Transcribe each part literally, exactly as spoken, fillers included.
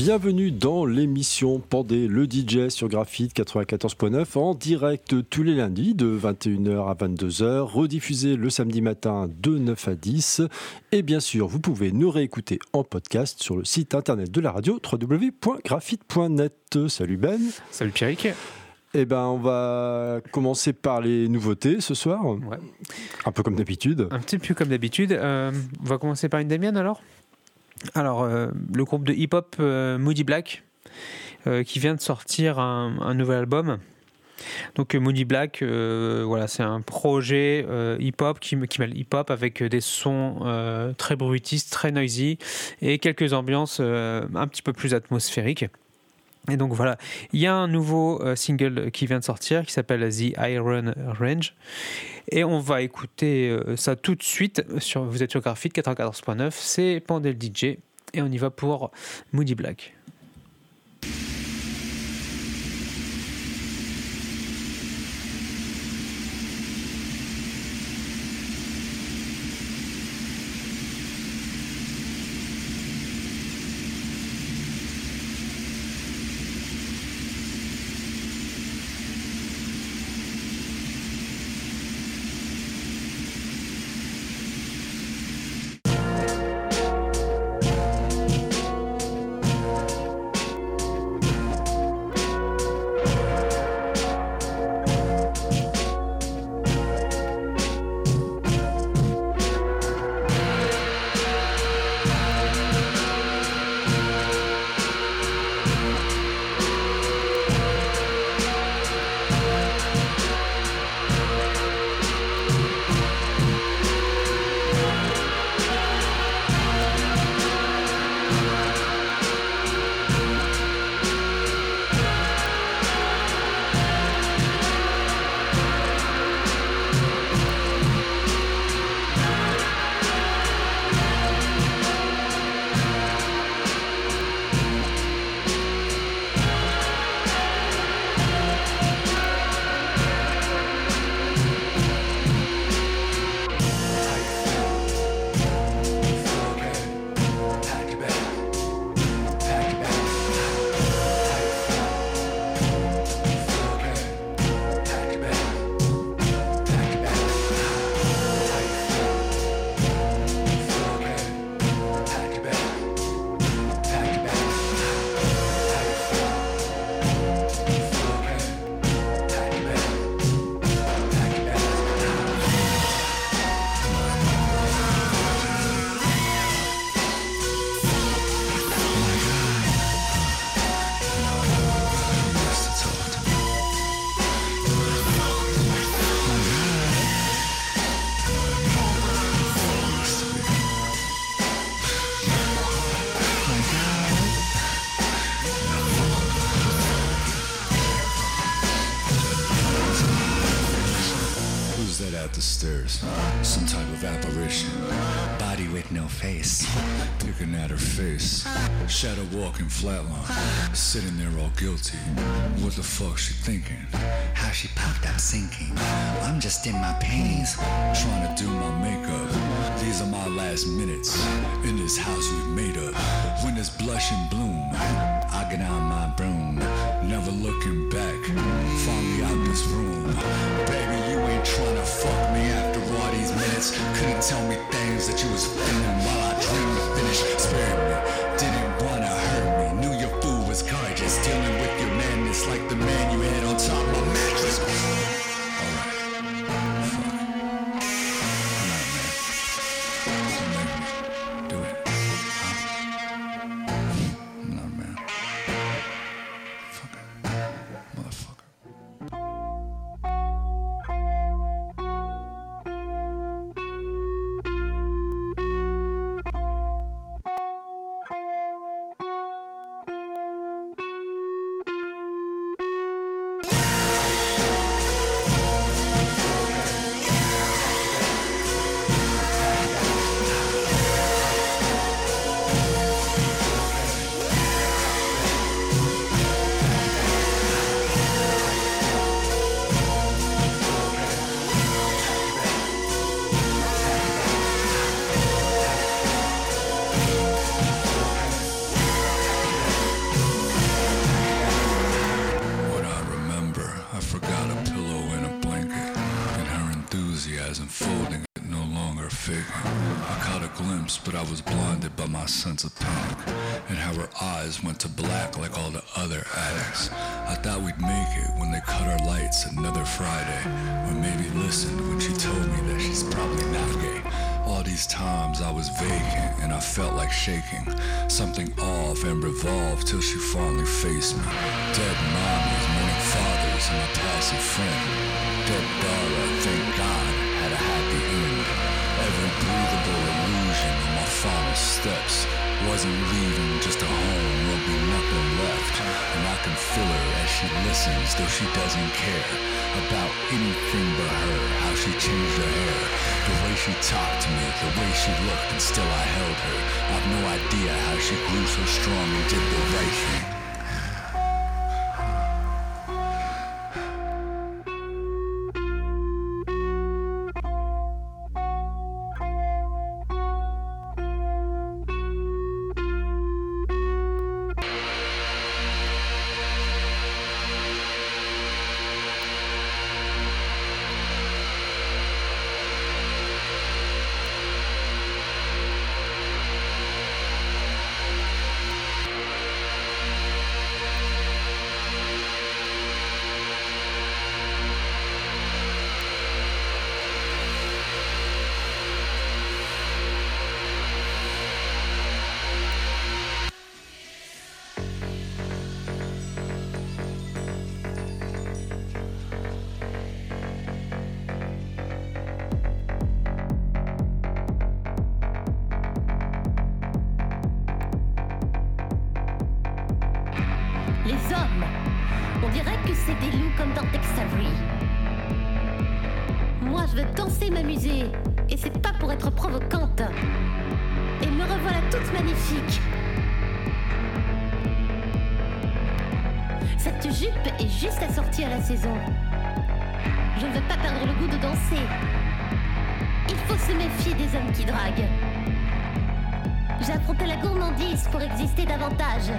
bienvenue dans l'émission Pandé, le D J sur Graphite quatre-vingt-quatorze point neuf en direct tous les lundis de vingt et une heures à vingt-deux heures, rediffusé le samedi matin de neuf à dix. Et bien sûr, vous pouvez nous réécouter en podcast sur le site internet de la radio w w w point graphite point net. Salut Ben. Salut Pierrick. Eh ben, on va commencer par les nouveautés ce soir. Ouais. Un peu comme d'habitude. Un petit peu comme d'habitude. Euh, on va commencer par une des miennes alors. Alors, euh, le groupe de hip-hop euh, Moody Black, euh, qui vient de sortir un, un nouvel album. Donc euh, Moody Black, euh, voilà, c'est un projet euh, hip-hop qui, qui mêle hip-hop avec des sons euh, très bruitistes, très noisy et quelques ambiances euh, un petit peu plus atmosphériques. Et donc voilà, il y a un nouveau euh, single qui vient de sortir qui s'appelle The Iron Range. Et on va écouter euh, ça tout de suite. Sur, vous êtes sur Graphite quatre-vingt-quatorze point neuf, c'est Pandé le D J. Et on y va pour Moody Black. Some type of apparition, body with no face, picking at her face, shadow walking flatline, sitting there all guilty. What the fuck she thinking? How she popped up sinking? I'm just in my panties, trying to do my makeup. These are my last minutes in this house we've made up. When there's blush and bloom, I get on my broom, never looking back. Find me out this room, baby. You ain't trying to fuck me after all these minutes. Couldn't tell me things that you was feeling while I dreamed to finish. Spared me, didn't wanna hurt me. Knew your food was gorgeous, dealing with your madness like the man you had on top of my mattress. Alright, fuck. Come on, man. Do it. Huh? No, man. faking. I caught a glimpse, but I was blinded by my sense of panic, and how her eyes went to black like all the other addicts. I thought we'd make it when they cut our lights another Friday, or maybe listened when she told me that she's probably not gay. All these times I was vacant and I felt like shaking, something off and revolved till she finally faced me. Dead mommies, mourning fathers, and my passive friend. Dead Dara, thank God, had a happy end. Every breathable illusion of my final steps wasn't leaving, just a home, there'll be nothing left. And I can feel her as she listens, though she doesn't care about anything but her, how she changed her hair, the way she talked to me, the way she looked, and still I held her. I've no idea how she grew so strong and did the right thing. Je ne veux pas perdre le goût de danser. Il faut se méfier des hommes qui draguent. J'ai affronté la gourmandise pour exister davantage.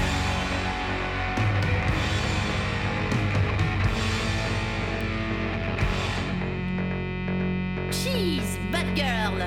Cheese, bad girl.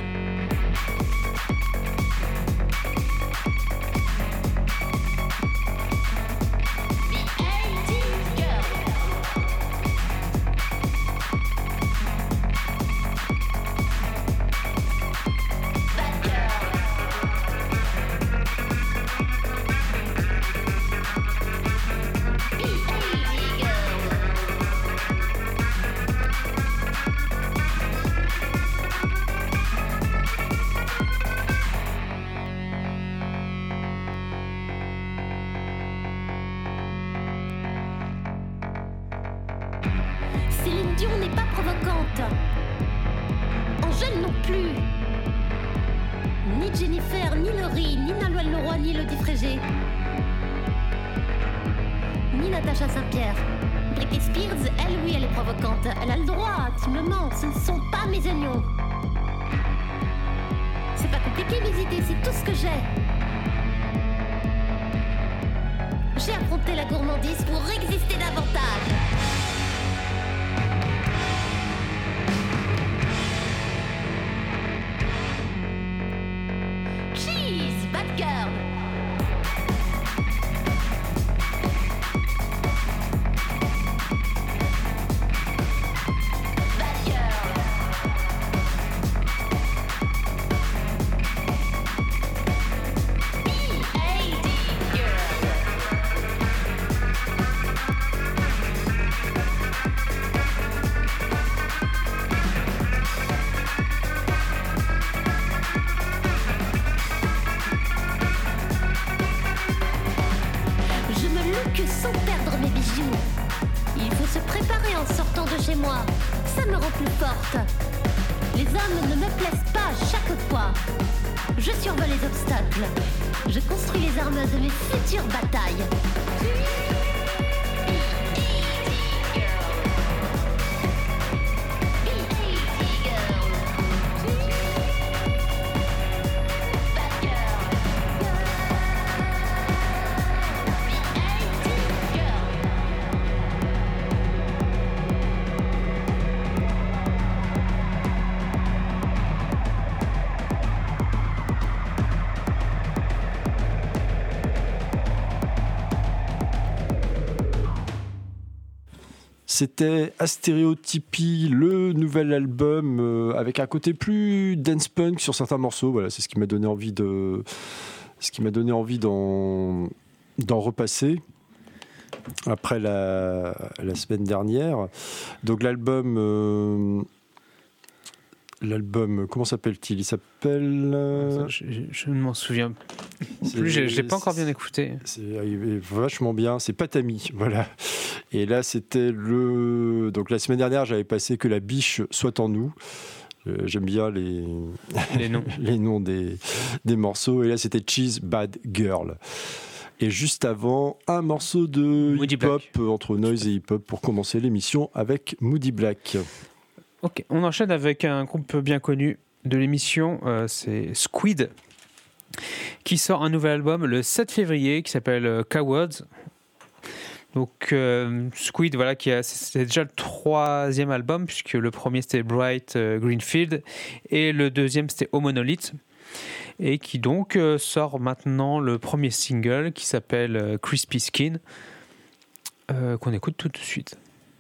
C'était Astéréotypie, le nouvel album euh, avec un côté plus dance punk sur certains morceaux. Voilà, c'est ce qui m'a donné envie de, ce qui m'a donné envie d'en, d'en repasser après la, la semaine dernière. Donc l'album, euh, l'album, comment s'appelle-t-il ? Il s'appelle. Euh... Je, je, je ne m'en souviens plus. Je, je l'ai pas encore bien écouté. C'est vachement bien. C'est Patami, voilà. Et là, c'était le. Donc la semaine dernière, j'avais passé Que la biche soit en nous. Euh, j'aime bien les les noms, les noms des des morceaux. Et là, c'était Cheese Bad Girl. Et juste avant, un morceau de Moody hip-hop Black. entre noise et hip-hop pour commencer l'émission avec Moody Black. Ok, on enchaîne avec un groupe bien connu de l'émission, euh, c'est Squid, qui sort un nouvel album le sept février qui s'appelle euh, Cowards. Donc euh, Squid, voilà, qui a, c'est déjà le troisième album puisque le premier c'était Bright euh, Greenfield et le deuxième c'était Oh Monolith. Et qui donc euh, sort maintenant le premier single qui s'appelle euh, Crispy Skin, euh, qu'on écoute tout de suite.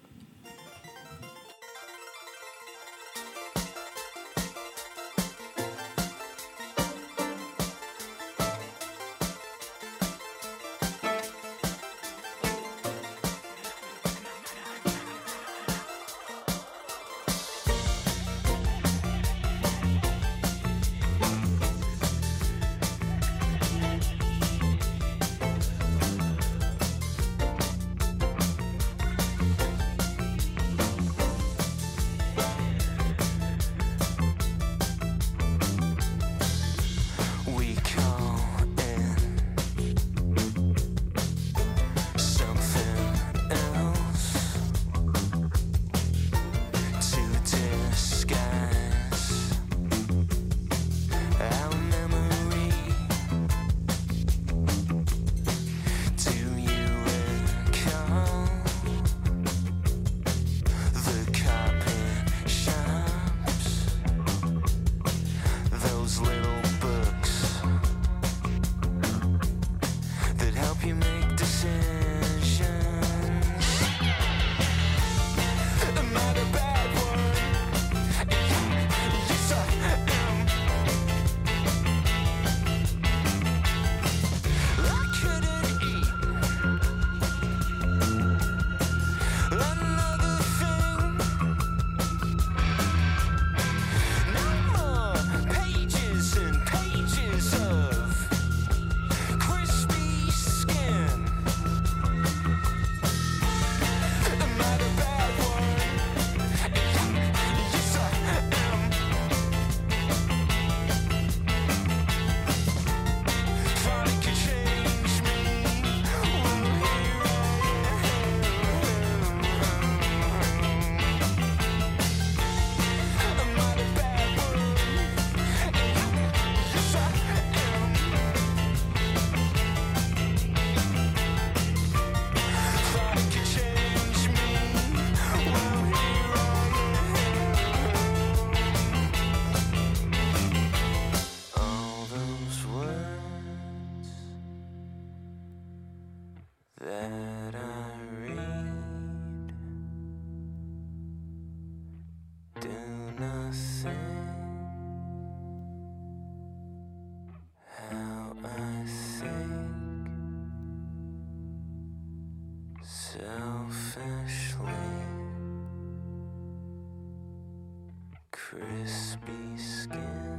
Crispy skin,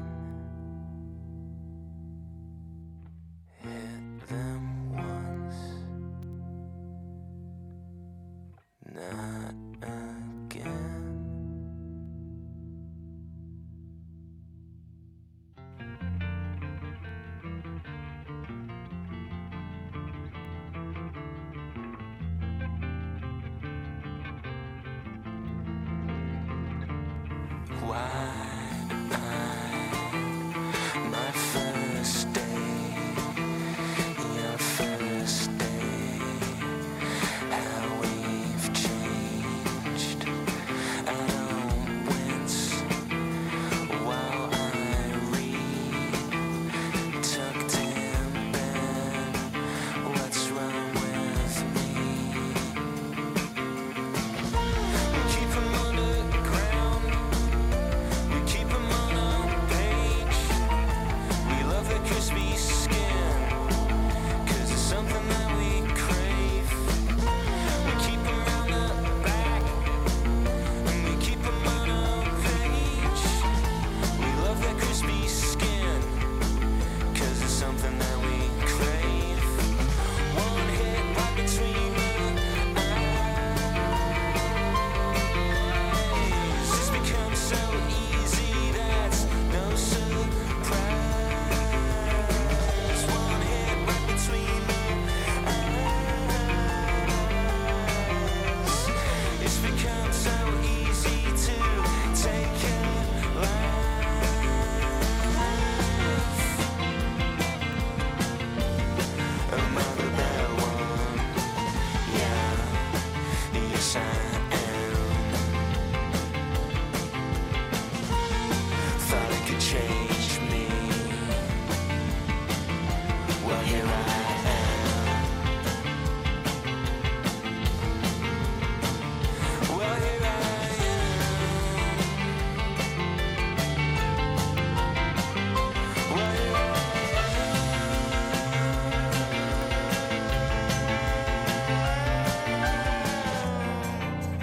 hit them once, not again. Change yes I am. Thought it could change me. Well, here I am. Well, here I am. Well, here I am.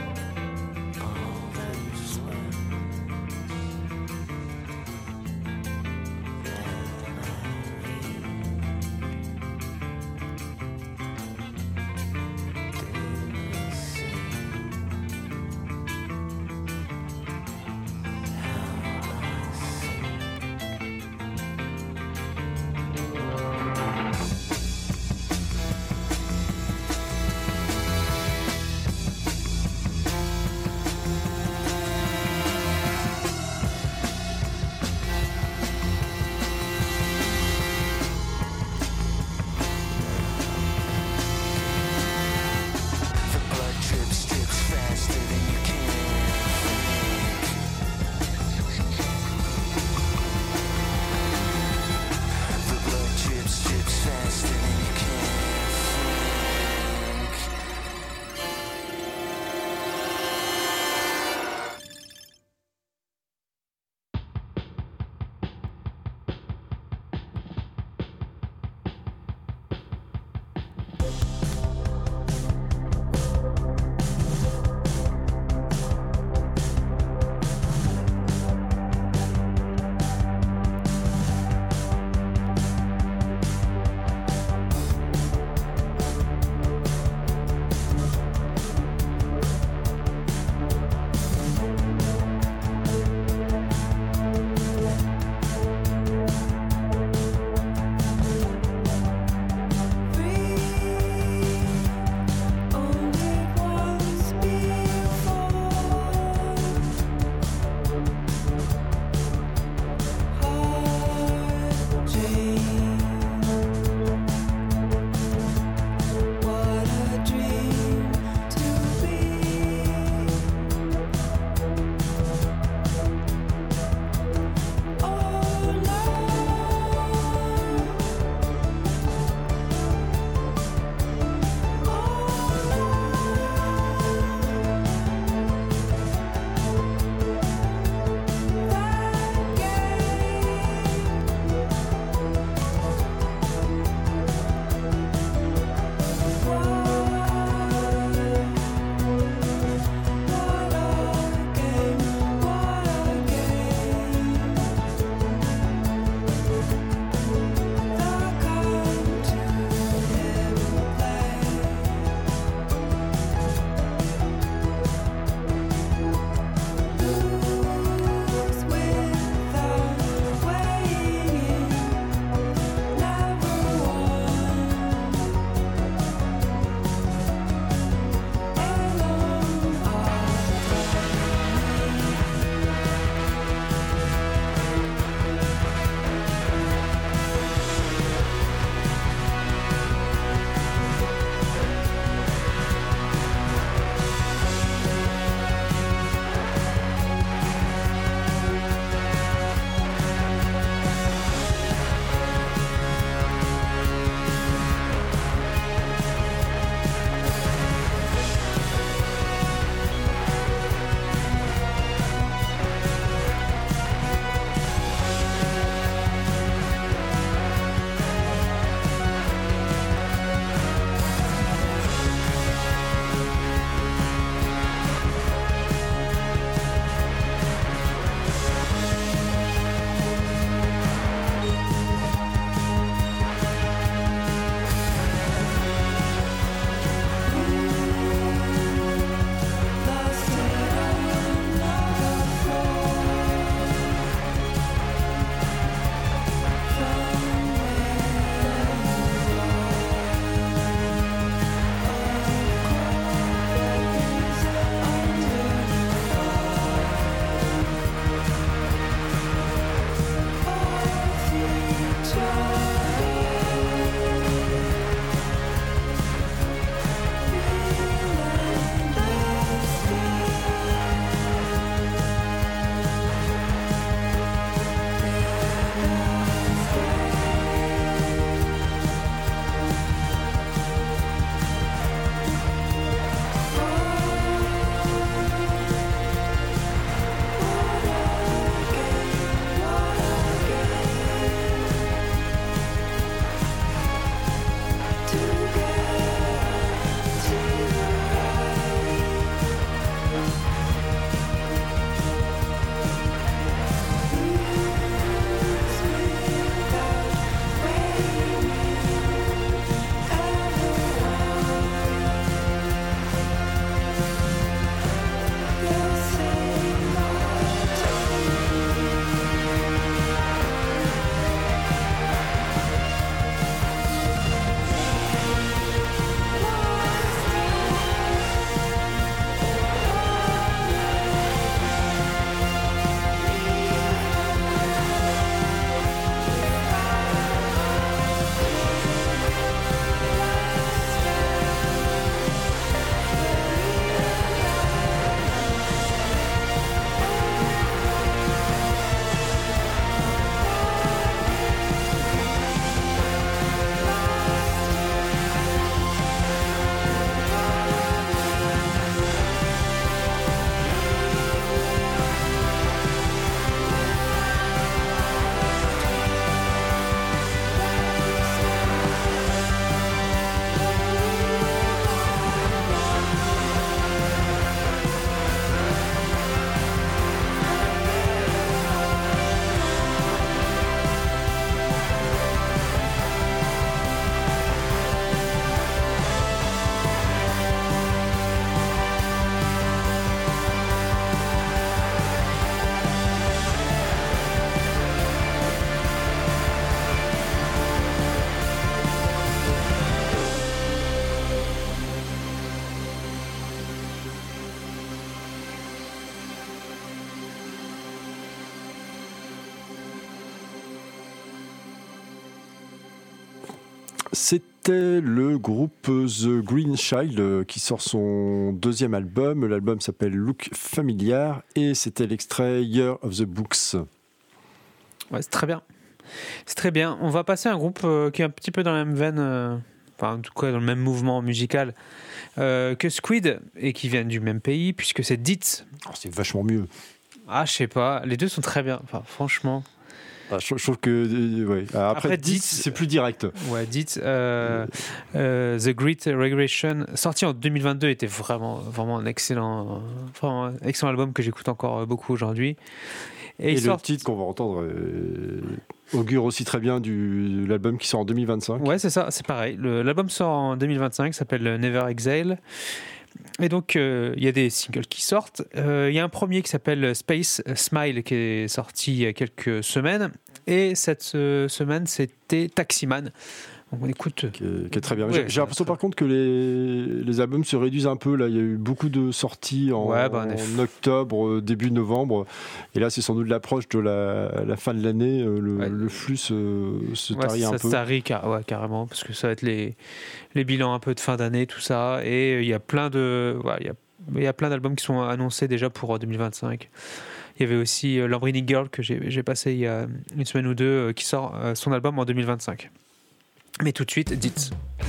C'était le groupe The Green Child qui sort son deuxième album. L'album s'appelle Look Familiar et c'était l'extrait Year of the Books. Ouais, c'est très bien. C'est très bien. On va passer à un groupe euh, qui est un petit peu dans la même veine, euh, enfin en tout cas dans le même mouvement musical euh, que Squid et qui vient du même pays puisque c'est Dit. Oh, c'est vachement mieux. Ah, je sais pas. Les deux sont très bien. Enfin, franchement. Ah, je, je trouve que euh, ouais. Après, Après, Dit, Dit, c'est plus direct. Ouais, Dit. Euh, euh, The Great Regression, sorti en deux mille vingt-deux, était vraiment, vraiment un excellent, vraiment un excellent album que j'écoute encore beaucoup aujourd'hui. Et, Et, le sort... titre qu'on va entendre euh, augure aussi très bien du, de l'album qui sort en deux mille vingt-cinq. Ouais, c'est ça, c'est pareil. Le, l'album sort en deux mille vingt-cinq, s'appelle Never Exhale. Et donc, il euh, y a des singles qui sortent. Il euh, y a un premier qui s'appelle Space Smile qui est sorti il y a quelques semaines. Et cette euh, semaine, c'était Taximan. Donc, on écoute. Qui est, qui est très bien. Ouais, j'ai, j'ai l'impression, par contre, que les, les albums se réduisent un peu. Là, il y a eu beaucoup de sorties en, ouais, bah, en octobre, début novembre. Et là, c'est sans doute l'approche de la, la fin de l'année. Le, ouais. le flux se, se ouais, tarit ça un peu. Ça se tarit car, ouais, carrément, parce que ça va être les, les bilans un peu de fin d'année, tout ça. Et il y a plein de. Ouais, il y a, il y a plein d'albums qui sont annoncés déjà pour deux mille vingt-cinq. Il y avait aussi euh, Lamborghini Girl que j'ai, j'ai passé il y a une semaine ou deux euh, qui sort euh, son album en deux mille vingt-cinq. Mais tout de suite, dites.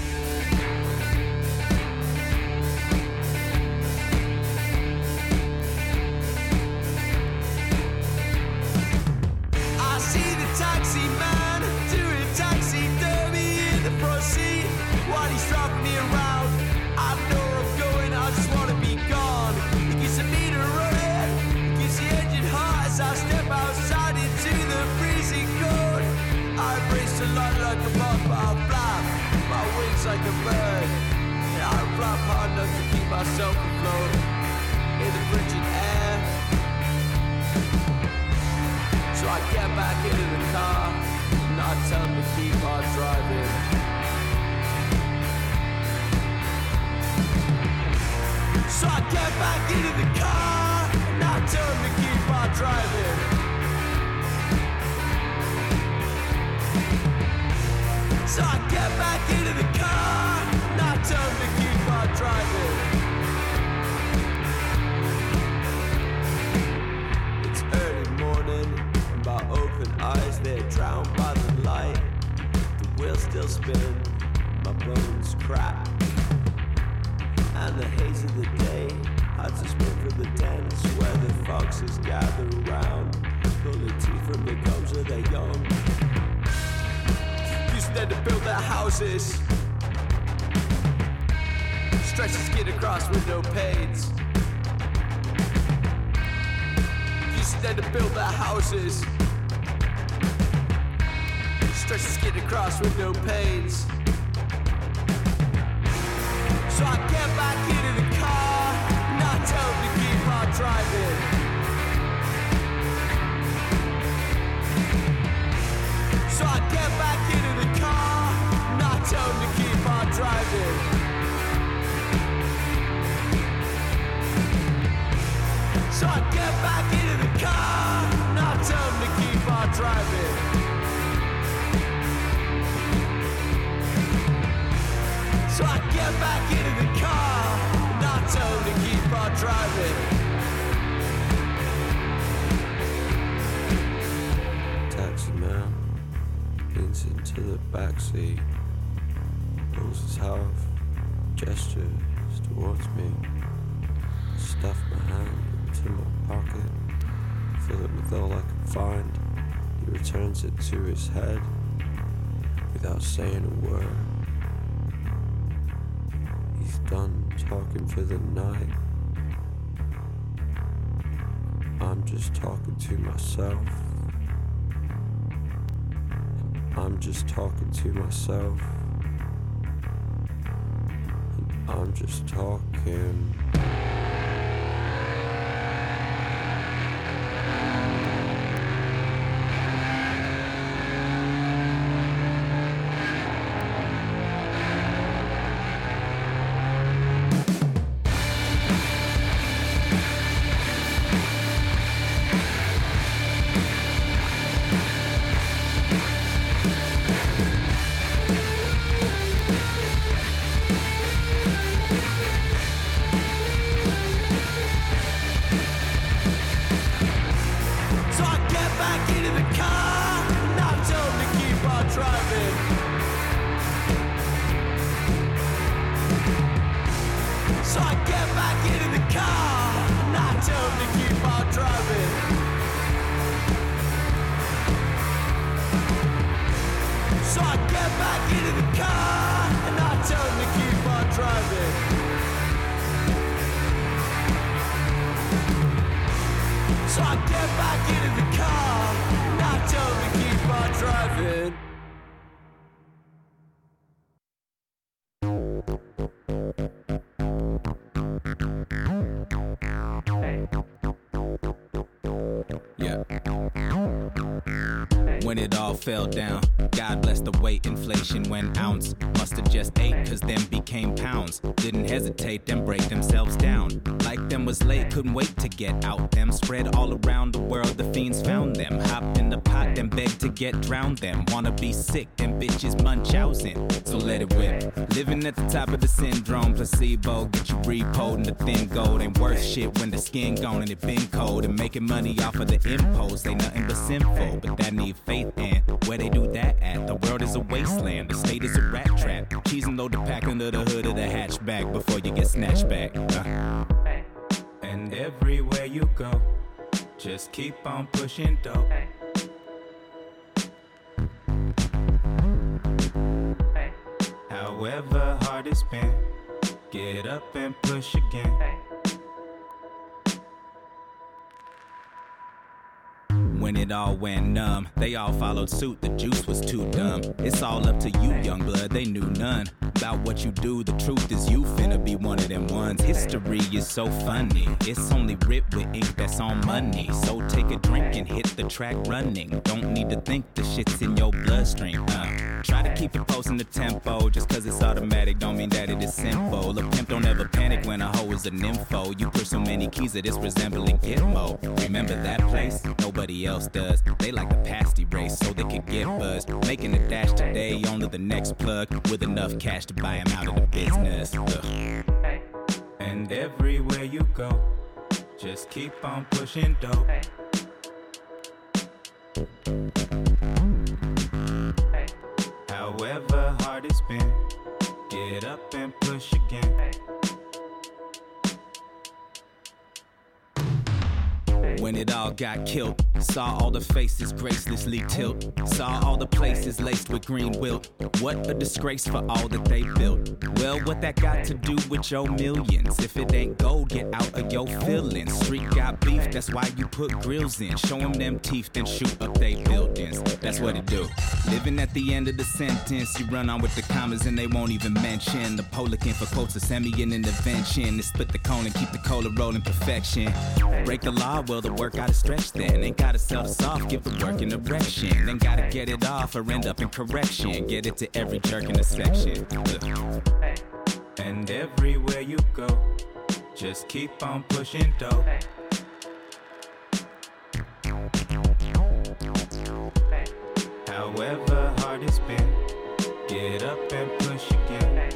I see the taxi man doing taxidermy in the front seat while he's driving me around. I know where I'm going, I just want to be gone. He gets the meter running, gets the engine hot as I step outside into the freezing cold. I embrace the light like a moth, but I flap my wings like a bird. And I flap hard enough to keep myself afloat in the frigid air. So I get back into the car and I tell him to keep on driving. So I get back into the car and I tell him to keep on driving. So I get back into the car and I tell him to keep on driving. It's early morning, and my open eyes, they're drowned by the light. The wheels still spin, my bones crack. And the haze of the day hides the spring for the dance where the foxes gather around, pulling teeth from the gums of their young. Used them to build their houses, stretch the skin across window panes. Used them to build their houses, stretch the skin across window panes. So I get back into the car and I tell him to keep on driving. So I get back into the car and I tell him to keep on driving. So I get back into the car and I tell him to keep on driving. So I get back into the car and I tell him to keep on driving. Taxi man leans into the backseat, pulls his half, gestures towards me. Stuff my hand into my pocket, fill it with all I can find. He returns it to his head without saying a word. He's done talking for the night. I'm just talking to myself. I'm just talking to myself. And I'm just talking. So I get back into the car, not tell me keep on driving. Yeah. When it all fell down, God bless the weight inflation when ounce must have just ate, cause them became pounds. Didn't hesitate, them break themselves down. Like them was late, couldn't wait to get out. Them spread all around the world, the fiends found them. Hopped in the pot, then begged to get drowned them. Wanna be sick, them bitches munchausen. So let it whip. Living at the top of the syndrome, placebo. Get you repoed in the thin gold. Ain't worth shit when the skin gone and it been cold. And making money off of the impulse ain't nothing but sinful. But that need faith in. Where they do that at? The world is a wasteland. The state is a rat trap. Cheese and load the pack under the hood of the hatchback before you get snatched back. Uh. And everywhere you go, just keep on pushing dope. However hard it's been, get up and push again. When it all went numb, they all followed suit, the juice was too dumb. It's all up to you, young blood, they knew none about what you do. The truth is you finna be one of them ones. History is so funny, it's only writ with ink that's on money. So take a drink and hit the track running. Don't need to think the shit's in your bloodstream. uh. Try to keep it posting the tempo, just cause it's automatic don't mean that it is simple. A pimp don't ever panic when a hoe is a nympho. You push so many keys that it's resembling Gitmo. Remember that place? Nobody else does. They like the pasty race so they can get buzzed. Making a dash today, on to the next plug with enough cash to buy him out of the business. Ugh. And everywhere you go, just keep on pushing dope. However hard it's been, get up and push again. When it all got killed, saw all the faces gracelessly tilt. Saw all the places laced with green wilt. What a disgrace for all that they built. Well, what that got to do with your millions? If it ain't gold, get out of your feelings. Street got beef, that's why you put grills in. Show them them teeth, then shoot up they buildings. That's what it do. Living at the end of the sentence, you run on with the commas and they won't even mention. The Polican for quotes, a semi an intervention. They split the cone and keep the cola rolling perfection. Break the law, well the work gotta stretch then. Ain't gotta sell the soft, give the work an erection. Then gotta get it off or end up in correction. Get it to every jerk in the section. Ugh. And everywhere you go, just keep on pushing dope. However hard it's been, get up and push again.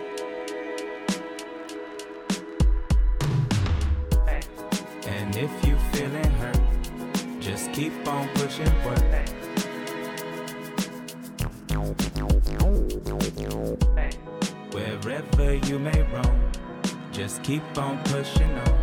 And if you feeling hurt, just keep on pushing work. Wherever you may roam, just keep on pushing on.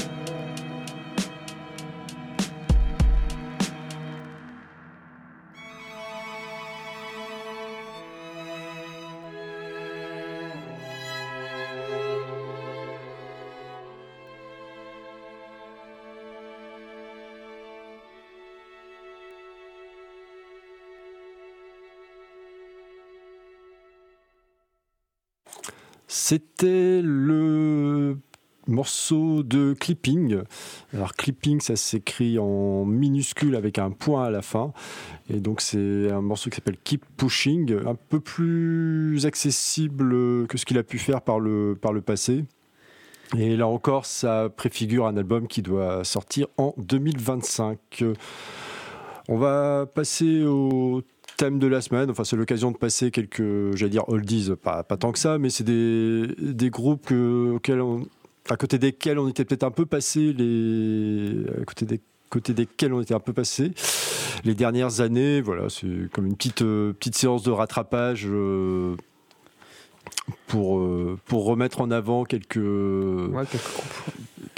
C'était le morceau de Clipping. Alors Clipping, ça s'écrit en minuscule avec un point à la fin. Et donc c'est un morceau qui s'appelle Keep Pushing, un peu plus accessible que ce qu'il a pu faire par le, par le passé. Et là encore, ça préfigure un album qui doit sortir en deux mille vingt-cinq. On va passer au thème de la semaine. Enfin, c'est l'occasion de passer quelques, j'allais dire oldies, pas, pas tant que ça, mais c'est des, des groupes que, auxquels on, à côté desquels on était peut-être un peu passé, les, à côté des côté desquels on était un peu passé les dernières années. Voilà, c'est comme une petite, euh, petite séance de rattrapage euh, pour, euh, pour remettre en avant quelques, ouais, quelques groupes.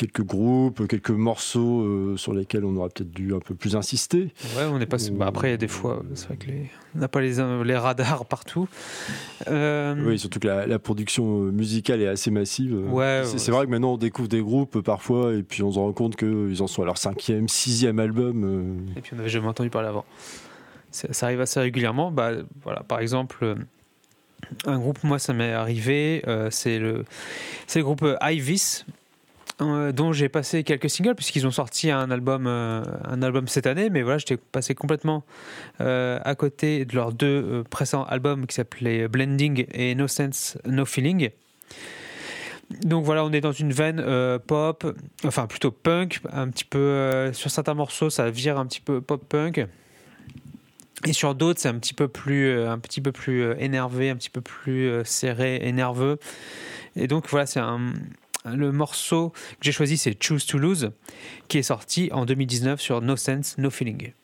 quelques groupes, quelques morceaux euh, sur lesquels on aurait peut-être dû un peu plus insister. Ouais, on est pas. Bah après, des fois, c'est vrai que les... on n'a pas les, les radars partout. Euh... Oui, surtout que la, la production musicale est assez massive. Ouais, c'est, ouais. c'est vrai que maintenant on découvre des groupes parfois et puis on se rend compte qu'ils en sont à leur cinquième, sixième album. Euh... Et puis on n'avait jamais entendu parler avant. C'est, ça arrive assez régulièrement. Bah, voilà, par exemple, un groupe, moi ça m'est arrivé, euh, c'est, le, c'est le groupe Ivis, euh, dont j'ai passé quelques singles, puisqu'ils ont sorti un album, euh, un album cette année, mais voilà, j'étais passé complètement euh, à côté de leurs deux euh, précédents albums qui s'appelaient Blending et No Sense, No Feeling. Donc voilà, on est dans une veine euh, pop, enfin plutôt punk, un petit peu, euh, sur certains morceaux ça vire un petit peu pop-punk. Et sur d'autres, c'est un petit peu plus, euh, un petit peu plus euh, énervé, un petit peu plus euh, serré et nerveux. Et donc voilà, c'est un, le morceau que j'ai choisi, c'est Choose to Lose, qui est sorti en deux mille dix-neuf sur No Sense, No Feeling.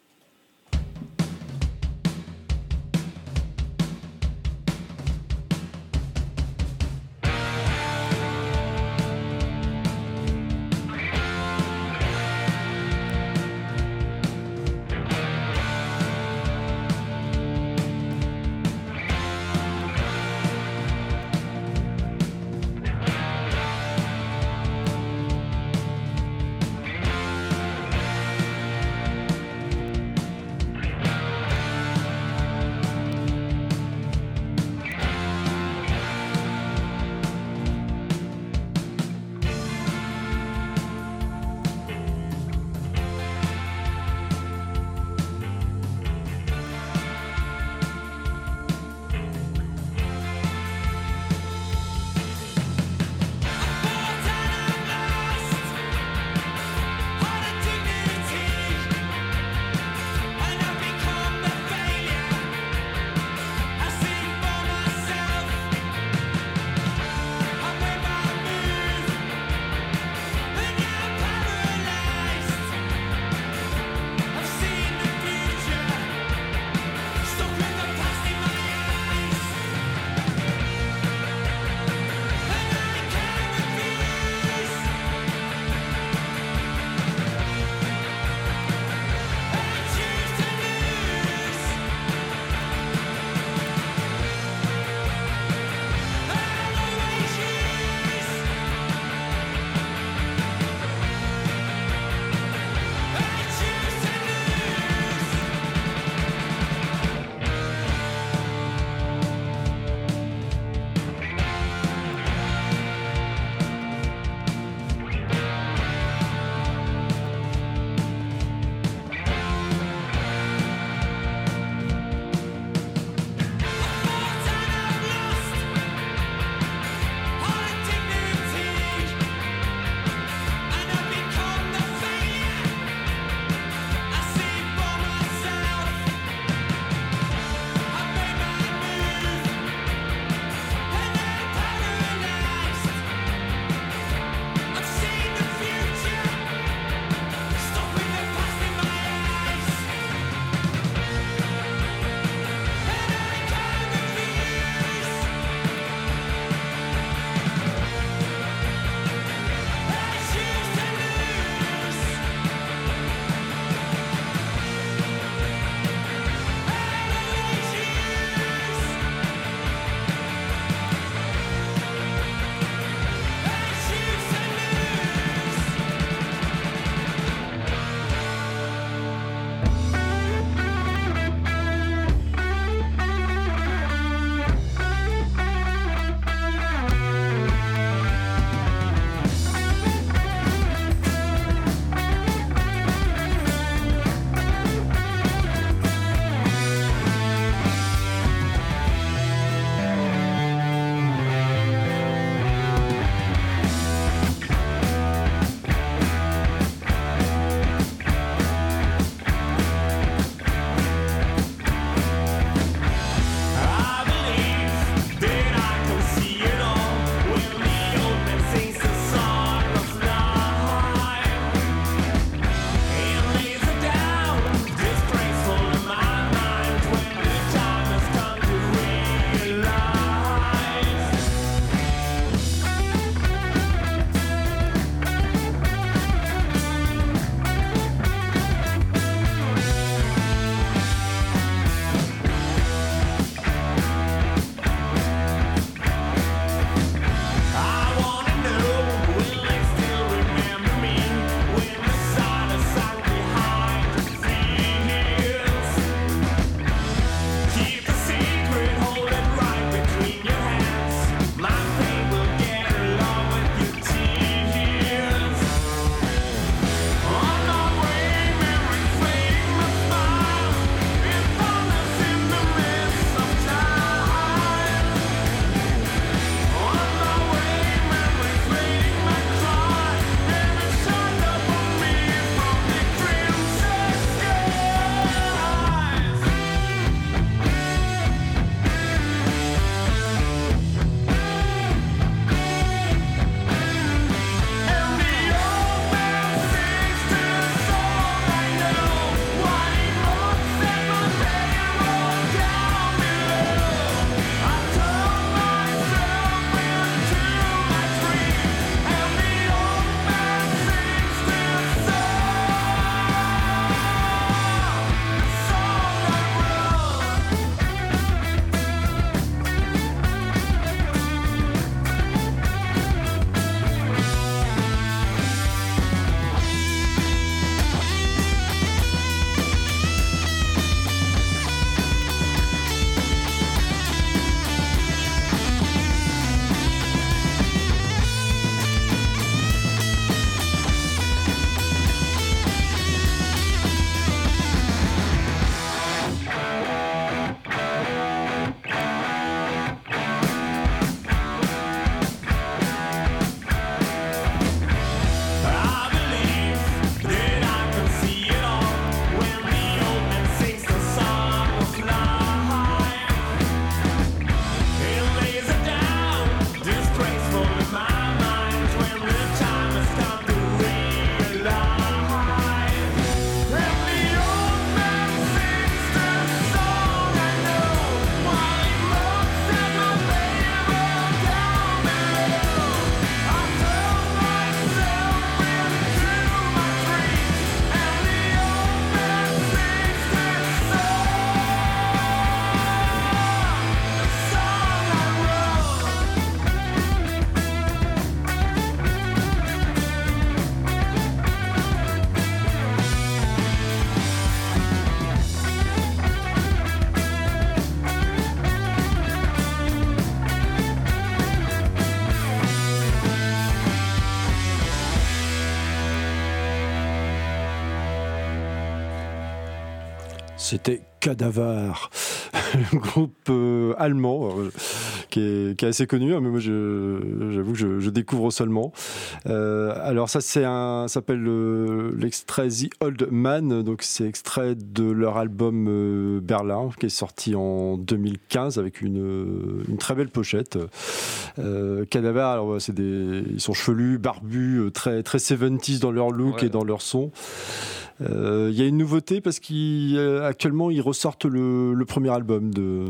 C'était Cadaver, le groupe euh, allemand euh, qui, est, qui est assez connu, hein, mais moi je, j'avoue que je, je découvre seulement. Euh, alors ça c'est un, ça s'appelle le, l'extrait The Old Man, donc c'est extrait de leur album euh, Berlin qui est sorti en deux mille quinze avec une, une très belle pochette. Euh, Cadaver, alors c'est des, ils sont chevelus, barbus, très très soixante-dix dans leur look ouais. et dans leur son. Il euh, y a une nouveauté parce qu'actuellement ils ressortent le, le premier album de,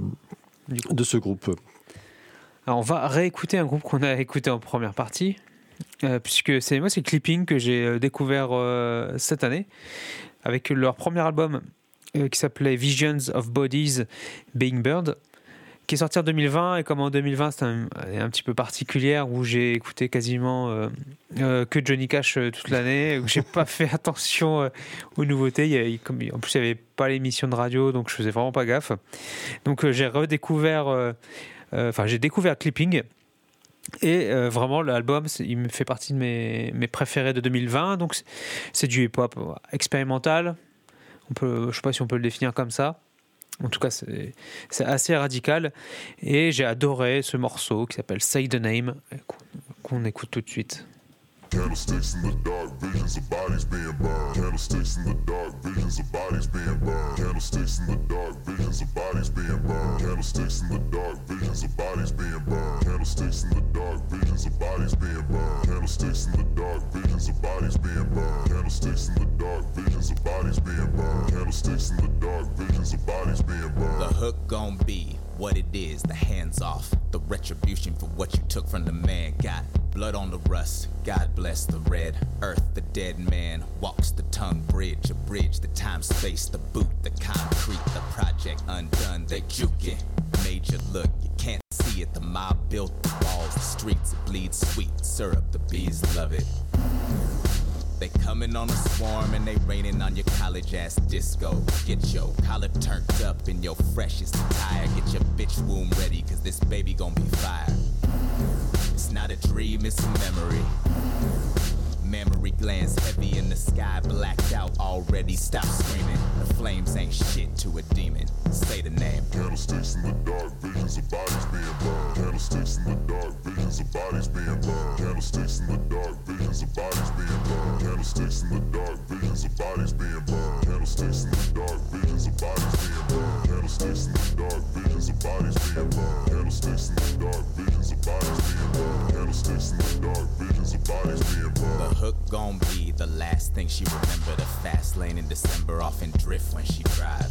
de ce groupe. Alors on va réécouter un groupe qu'on a écouté en première partie, euh, puisque c'est moi c'est Clipping que j'ai découvert euh, cette année avec leur premier album euh, qui s'appelait Visions of Bodies Being Burned, qui est sorti en deux mille vingt, et comme en deux mille vingt c'était un, un petit peu particulière où j'ai écouté quasiment euh, euh, que Johnny Cash euh, toute l'année, où j'ai pas fait attention euh, aux nouveautés. Il y a, comme, en plus il n'y avait pas l'émission de radio, donc je faisais vraiment pas gaffe. Donc euh, j'ai redécouvert, euh, euh, enfin j'ai découvert Clipping, et euh, vraiment l'album il me fait partie de mes, mes préférés de deux mille vingt. Donc c'est, c'est du hip-hop expérimental. On peut, je sais pas si on peut le définir comme ça. En tout cas, c'est, c'est assez radical. Et j'ai adoré ce morceau qui s'appelle Say the Name, qu'on, qu'on écoute tout de suite. Candlesticks in the dark, visions of bodies being burned. Candlesticks in the dark, visions of bodies being burned. Candlesticks in the dark, visions of bodies being burned. Candlesticks in the dark, visions of bodies being burned. Candlesticks in the dark, visions of bodies being burned. Candlesticks in the dark, visions of bodies being burned. Candlesticks in the dark, visions of bodies being burned. Candlesticks in the dark, visions of bodies being burned. The hook gon' be what it is, the hands off. The retribution for what you took from the man. Got blood on the rust, God bless the red earth. The dead man walks the tongue bridge, a bridge, the time space, the boot, the concrete, the project undone. They juke it, made you look, you can't see it. The mob built the walls, the streets, it bleeds sweet syrup, the bees love it. They coming on a swarm and they raining on your college ass disco. Get your collar turned up in your freshest attire. Get your bitch womb ready, cause this baby gon' be fire. It's not a dream, it's a memory. Memory glands heavy in the sky, blacked out already. Stop screaming, the flames ain't shit to a demon. Say the name. Candlesticks in the dark, visions of bodies being burned. Candlesticks in the dark, visions of bodies being burned. Candlesticks in the dark, visions of bodies being burned. Candlesticks in the dark, visions of bodies being burned. Candlesticks in the dark, visions of bodies being burned. Candlesticks in the dark, visions of bodies being burned. Candlesticks in the dark, visions of bodies being burned. Candlesticks in the dark, visions of bodies being burned. The hook gon' be the last thing she remember. The fast lane in December, off in drift when she drive.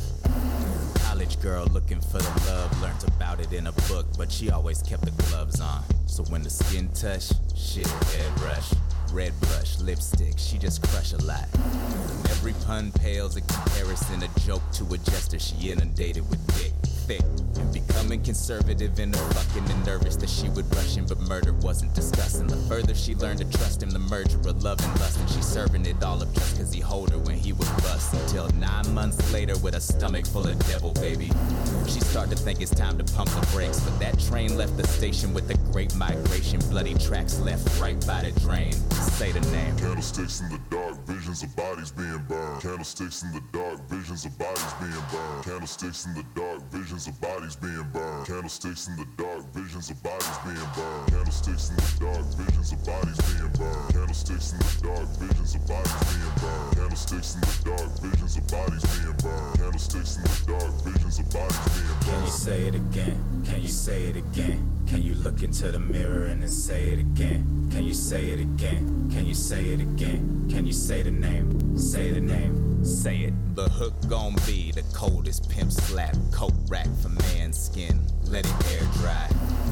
College girl looking for the love, learned about it in a book, but she always kept the gloves on. So when the skin touch, shit, head rush. Red blush, lipstick, she just crush a lot. Every pun pales in comparison, a joke to a jester. She inundated with dick, thick, and becoming conservative in her fucking and nervous that she would rush him, but murder wasn't discussing. The further she learned to trust him, the merger of love and lust, and she's serving it all up just cause he hold her when he was bust. Until nine months later with a stomach full of devil, baby, she started to think it's time to pump the brakes, but that train left the station with the great migration. Bloody tracks left right by the drain. Say the name. Candlesticks in the dark, visions of bodies being burned. Candlesticks in the dark, visions of bodies being burned. Candlesticks in the dark, visions of bodies being burned. Candlesticks in the dark, visions of bodies being burned. Candlesticks in the dark, visions of bodies being burned. Candlesticks in the dark, visions of bodies being burned. Candlesticks in the dark, visions of bodies being burned. Candlesticks in the dark, visions of bodies being burned. Can you say it again? Can you say it again? Can you look into the mirror and then say it again? Can you say it again? Can you say it again? Can you say the name? Say the name. Say it. The hook gon' be the coldest pimp slap coat rack for man's skin. Let it air dry.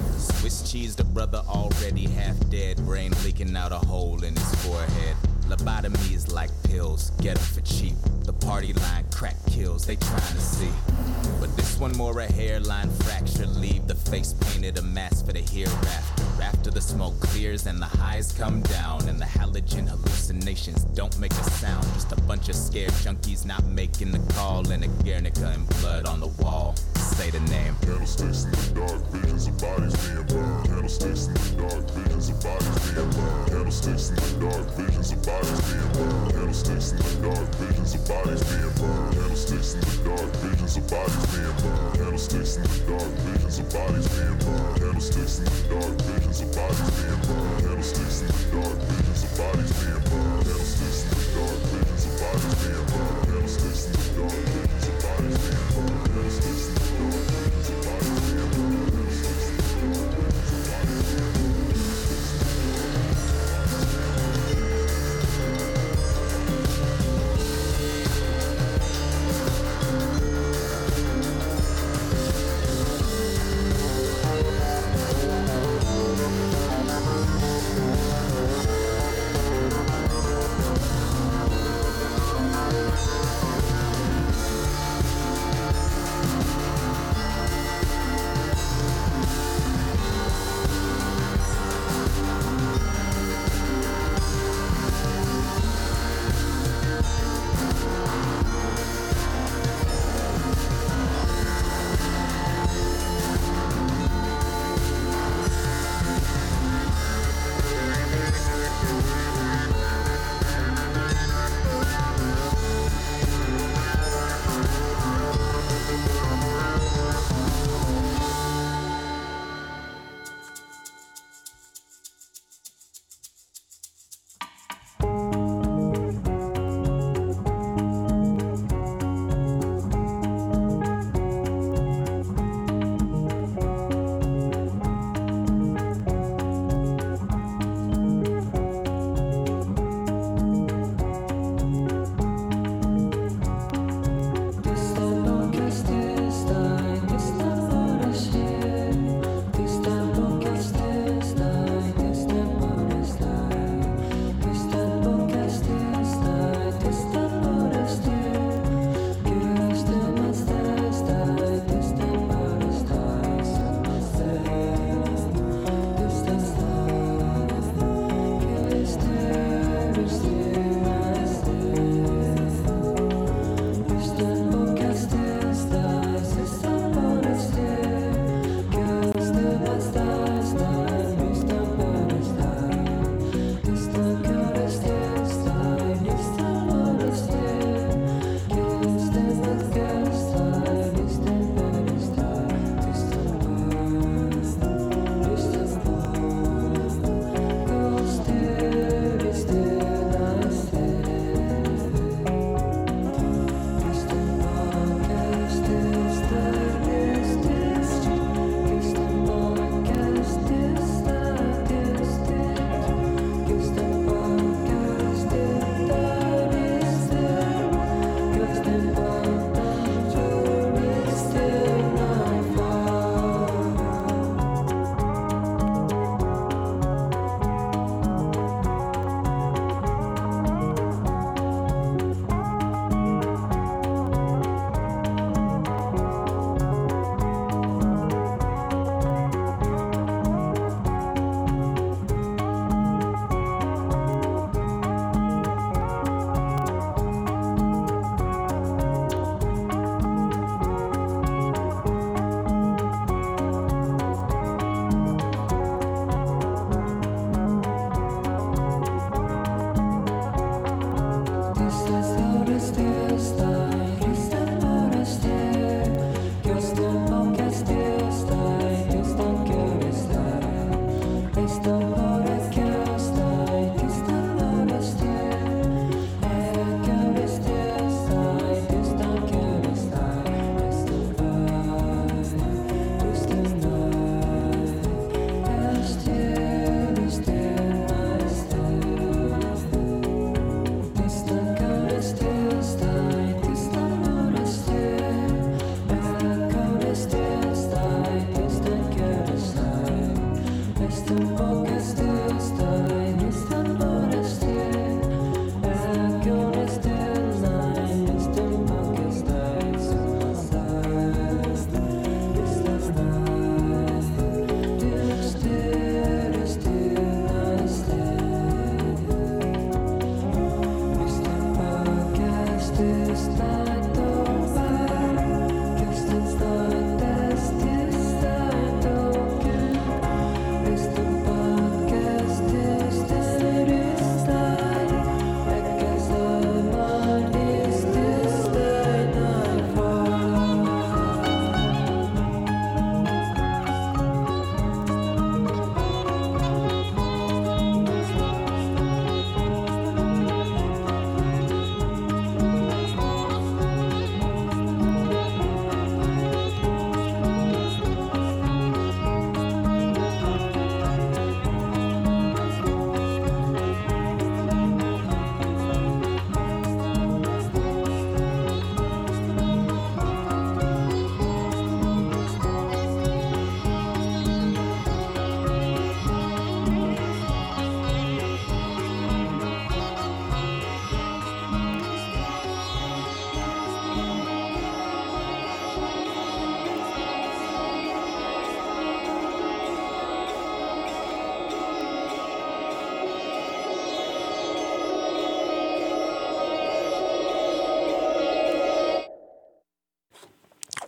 Swiss cheese, the brother already half dead. Brain leaking out a hole in his forehead. Lobotomies like pills, get them for cheap. The party line crack kills, they trying to see. But this one more a hairline fracture. Leave the face painted a mask for the hereafter. After the smoke clears and the highs come down, and the halogen hallucinations don't make a sound. Just a bunch of scared junkies not making the call, and a Guernica and blood on the wall. say the name. Candlesticks in the dark, visions of bodies being burned. Candlesticks in the dark, visions of bodies being burned. Candlesticks in the dark, visions of bodies being burned. Candlesticks in the dark, visions of bodies being burned. Candlesticks in the dark, visions of bodies being burned. Candlesticks in the dark, visions of bodies being burned. Candlesticks in the dark, visions of bodies being burned. Candlesticks in the dark, visions of bodies being burned. Candlesticks in the dark, visions of bodies being burned. Candlesticks in the dark, visions of bodies being burned. Candlesticks in the dark, visions of bodies being burned. Candlesticks in the dark, visions of bodies being burned. Start over, just start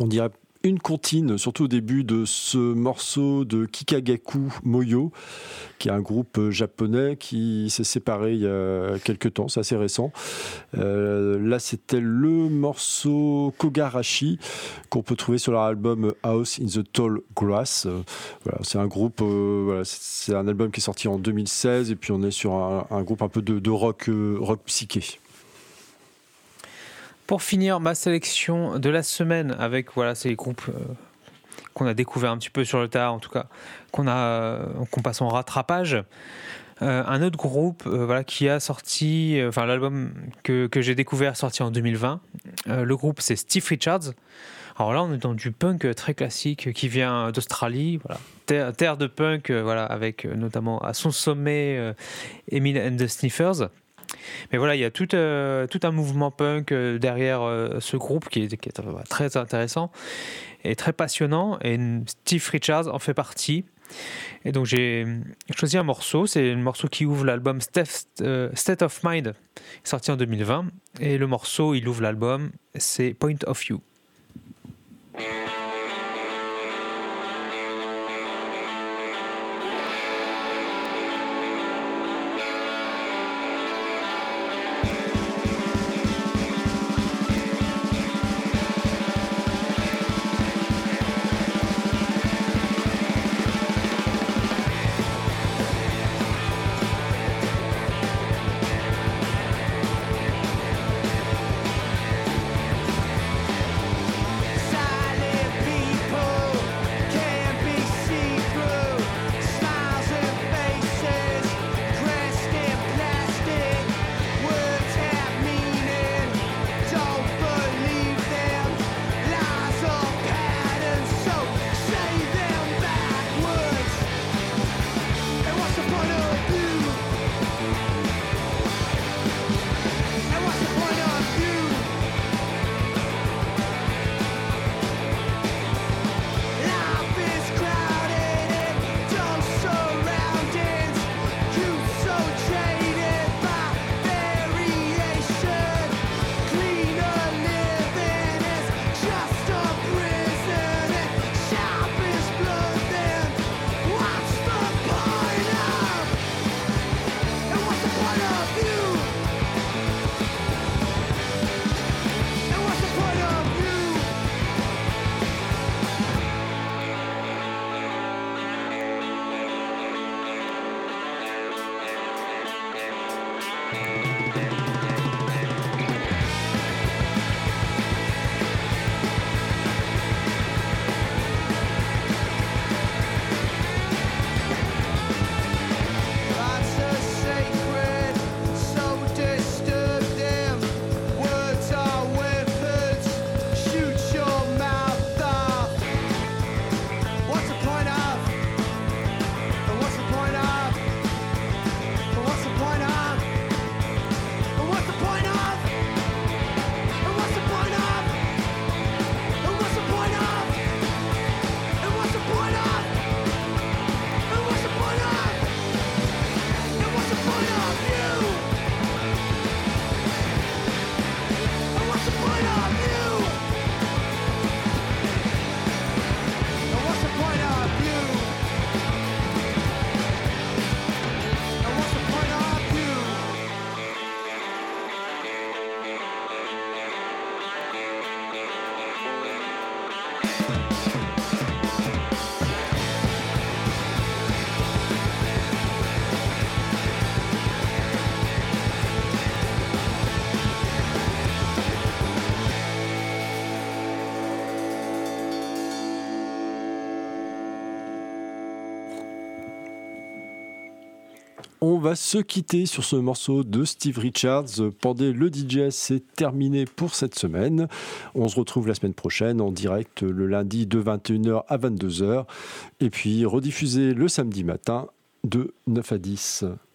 on dirait une comptine, surtout au début de ce morceau de Kikagaku Moyo, qui est un groupe japonais qui s'est séparé il y a quelques temps, c'est assez récent. Euh, là, c'était le morceau Kogarashi, qu'on peut trouver sur leur album House in the Tall Grass. Euh, voilà, c'est un groupe, euh, voilà, c'est un album qui est sorti en deux mille seize, et puis on est sur un, un groupe un peu de, de rock, euh, rock psyché. Pour finir ma sélection de la semaine avec voilà, ces groupes euh, qu'on a découvert un petit peu sur le tard, en tout cas, qu'on, a, euh, qu'on passe en rattrapage. Euh, un autre groupe euh, voilà, qui a sorti, euh, enfin l'album que, que j'ai découvert sorti en deux mille vingt. Euh, le groupe, c'est Steve Richards. Alors là, on est dans du punk très classique qui vient d'Australie, voilà. terre, terre de punk, euh, voilà, avec euh, notamment à son sommet euh, Emil and the Sniffers. Mais voilà, il y a tout, euh, tout un mouvement punk euh, derrière euh, ce groupe qui est, qui est euh, très intéressant et très passionnant. Et Steve Richards en fait partie. Et donc j'ai choisi un morceau, c'est le morceau qui ouvre l'album State, euh, State of Mind, sorti en deux mille vingt. Et le morceau, il ouvre l'album, c'est Point of View. On va se quitter sur ce morceau de Steve Richards. Pendez le D J, c'est terminé pour cette semaine. On se retrouve la semaine prochaine en direct le lundi de vingt et une heures à vingt-deux heures et puis rediffusé le samedi matin de neuf à dix.